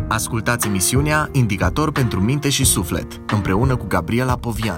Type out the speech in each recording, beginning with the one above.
Ascultați emisiunea Indicator pentru minte și suflet, împreună cu Gabriela Povian.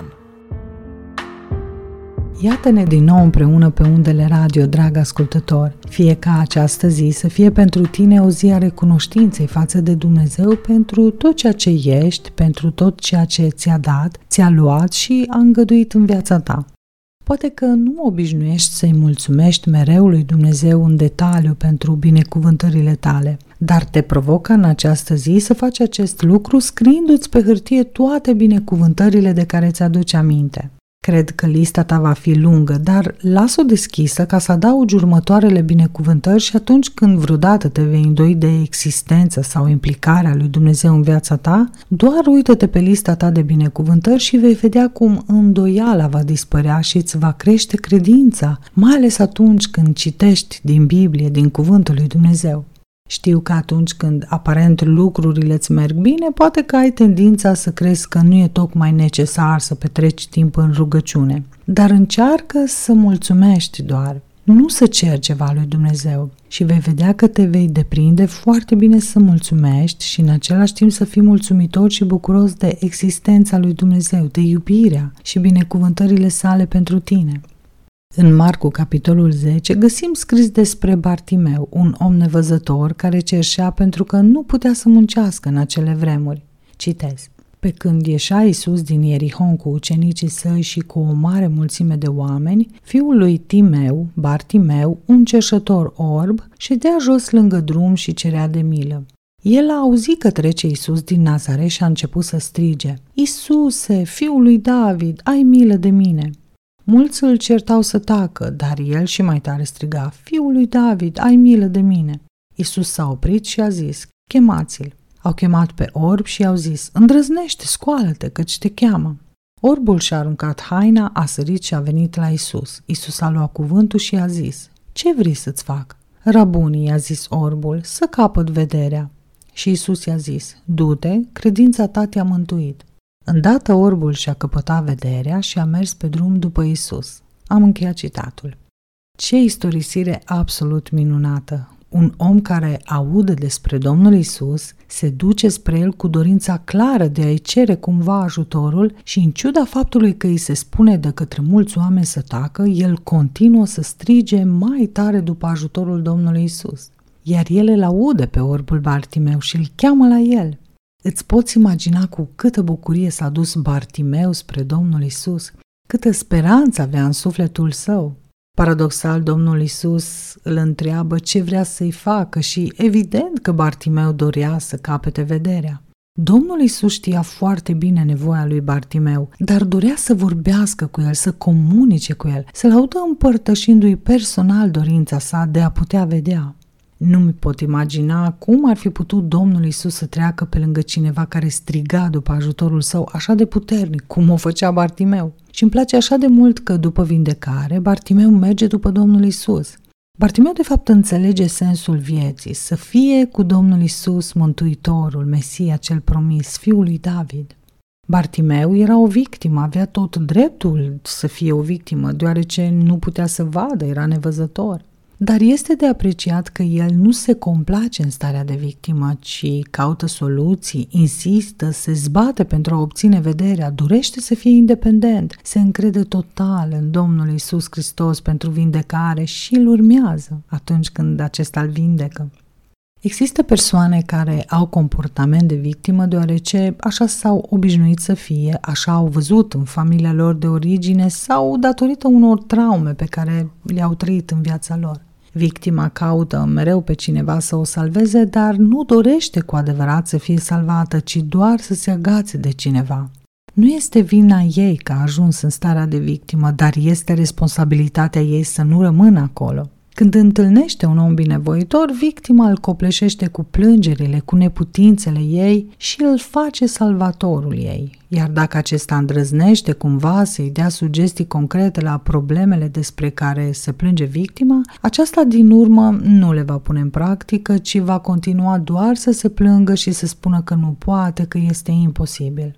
Iată-ne din nou împreună pe undele radio, drag ascultător. Fie ca această zi să fie pentru tine o zi a recunoștinței față de Dumnezeu pentru tot ceea ce ești, pentru tot ceea ce ți-a dat, ți-a luat și a îngăduit în viața ta. Poate că nu obișnuiești să-i mulțumești mereu lui Dumnezeu în detaliu pentru binecuvântările tale, dar te provocă în această zi să faci acest lucru scriindu-ți pe hârtie toate binecuvântările de care ți-aduci aminte. Cred că lista ta va fi lungă, dar las-o deschisă ca să adaugi următoarele binecuvântări și atunci când vreodată te vei îndoi de existența sau implicarea lui Dumnezeu în viața ta, doar uită-te pe lista ta de binecuvântări și vei vedea cum îndoiala va dispărea și îți va crește credința, mai ales atunci când citești din Biblie, din Cuvântul lui Dumnezeu. Știu că atunci când aparent lucrurile îți merg bine, poate că ai tendința să crezi că nu e tocmai necesar să petreci timp în rugăciune, dar încearcă să mulțumești doar, nu să ceri ceva lui Dumnezeu și vei vedea că te vei deprinde foarte bine să mulțumești și în același timp să fii mulțumitor și bucuros de existența lui Dumnezeu, de iubirea și binecuvântările sale pentru tine. În Marcu, capitolul 10, găsim scris despre Bartimeu, un om nevăzător care cerșea pentru că nu putea să muncească în acele vremuri. Citez. Pe când ieșea Iisus din Ierihon cu ucenicii săi și cu o mare mulțime de oameni, fiul lui Timeu, Bartimeu, un cerșător orb, ședea jos lângă drum și cerea de milă. El a auzit că trece Iisus din Nazaret și a început să strige: Iisuse, fiul lui David, ai milă de mine! Mulți îl certau să tacă, dar el și mai tare striga: Fiul lui David, ai milă de mine! Iisus s-a oprit și a zis: Chemați-l! Au chemat pe orb și i-au zis: Îndrăznește, scoală-te, căci te cheamă. Orbul și-a aruncat haina, a sărit și a venit la Iisus. Iisus a luat cuvântul și i-a zis: Ce vrei să-ți fac? Rabuni, i-a zis orbul, să capăt vederea. Și Iisus i-a zis: Du-te, credința ta te-a mântuit. Îndată orbul și-a căpătat vederea și a mers pe drum după Iisus. Am încheiat citatul. Ce istorisire absolut minunată! Un om care aude despre Domnul Iisus se duce spre el cu dorința clară de a-i cere cumva ajutorul și în ciuda faptului că îi se spune de către mulți oameni să tacă, el continuă să strige mai tare după ajutorul Domnului Iisus. Iar el îl aude pe orbul Bartimeu și îl cheamă la el. Îți poți imagina cu câtă bucurie s-a dus Bartimeu spre Domnul Iisus, câtă speranță avea în sufletul său. Paradoxal, Domnul Iisus îl întreabă ce vrea să-i facă și evident că Bartimeu dorea să capete vederea. Domnul Iisus știa foarte bine nevoia lui Bartimeu, dar dorea să vorbească cu el, să comunice cu el, să-l audă împărtășindu-i personal dorința sa de a putea vedea. Nu-mi pot imagina cum ar fi putut Domnul Iisus să treacă pe lângă cineva care striga după ajutorul său așa de puternic, cum o făcea Bartimeu. Și îmi place așa de mult că după vindecare, Bartimeu merge după Domnul Iisus. Bartimeu de fapt înțelege sensul vieții, să fie cu Domnul Iisus Mântuitorul, Mesia cel promis, fiul lui David. Bartimeu era o victimă, avea tot dreptul să fie o victimă, deoarece nu putea să vadă, era nevăzător. Dar este de apreciat că el nu se complace în starea de victimă, ci caută soluții, insistă, se zbate pentru a obține vederea, dorește să fie independent, se încrede total în Domnul Iisus Hristos pentru vindecare și îl urmează atunci când acesta îl vindecă. Există persoane care au comportament de victimă deoarece așa s-au obișnuit să fie, așa au văzut în familia lor de origine sau datorită unor traume pe care le-au trăit în viața lor. Victima caută mereu pe cineva să o salveze, dar nu dorește cu adevărat să fie salvată, ci doar să se agațe de cineva. Nu este vina ei că a ajuns în starea de victimă, dar este responsabilitatea ei să nu rămână acolo. Când întâlnește un om binevoitor, victima îl copleșește cu plângerile, cu neputințele ei și îl face salvatorul ei. Iar dacă acesta îndrăznește cumva să-i dea sugestii concrete la problemele despre care se plânge victima, aceasta din urmă nu le va pune în practică, ci va continua doar să se plângă și să spună că nu poate, că este imposibil.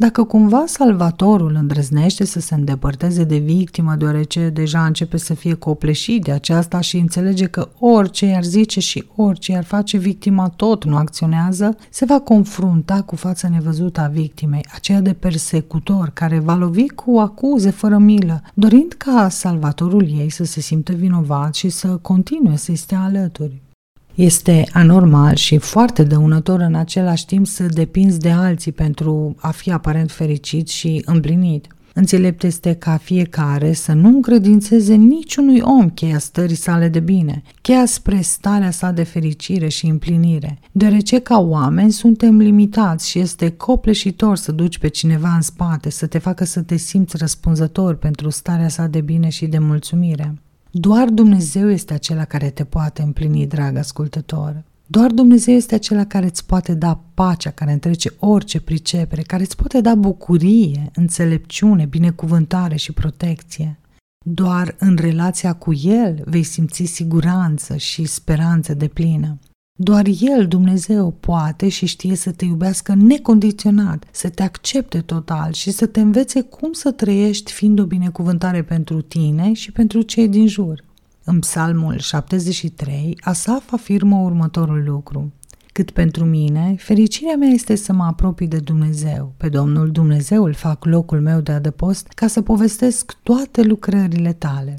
Dacă cumva salvatorul îndrăznește să se îndepărteze de victimă, deoarece deja începe să fie copleșit de aceasta și înțelege că orice i-ar zice și orice i-ar face victima tot nu acționează, se va confrunta cu fața nevăzută a victimei, aceea de persecutor care va lovi cu acuze fără milă, dorind ca salvatorul ei să se simtă vinovat și să continue să-i stea alături. Este anormal și foarte dăunător în același timp să depinzi de alții pentru a fi aparent fericit și împlinit. Înțelept este ca fiecare să nu încredințeze niciunui om cheia stării sale de bine, cheia spre starea sa de fericire și împlinire, deoarece ca oameni suntem limitați și este copleșitor să duci pe cineva în spate, să te facă să te simți răspunzător pentru starea sa de bine și de mulțumire. Doar Dumnezeu este acela care te poate împlini, drag ascultător. Doar Dumnezeu este acela care îți poate da pacea, care întrece orice pricepere, care îți poate da bucurie, înțelepciune, binecuvântare și protecție. Doar în relația cu El vei simți siguranță și speranță deplină. Doar El, Dumnezeu, poate și știe să te iubească necondiționat, să te accepte total și să te învețe cum să trăiești fiind o binecuvântare pentru tine și pentru cei din jur. În Psalmul 73, Asaf afirmă următorul lucru: cât pentru mine, fericirea mea este să mă apropii de Dumnezeu. Pe Domnul Dumnezeu îl fac locul meu de adăpost ca să povestesc toate lucrările tale.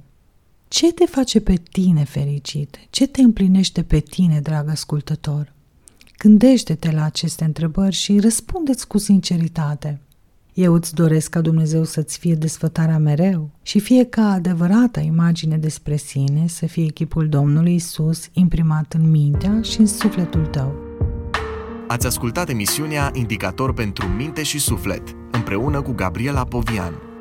Ce te face pe tine fericit? Ce te împlinește pe tine, drag ascultător? Gândește-te la aceste întrebări și răspunde-ți cu sinceritate. Eu îți doresc ca Dumnezeu să-ți fie desfătarea mereu și fie ca adevărata imagine despre sine să fie chipul Domnului Isus imprimat în mintea și în sufletul tău. Ați ascultat emisiunea Indicator pentru minte și suflet, împreună cu Gabriela Povian.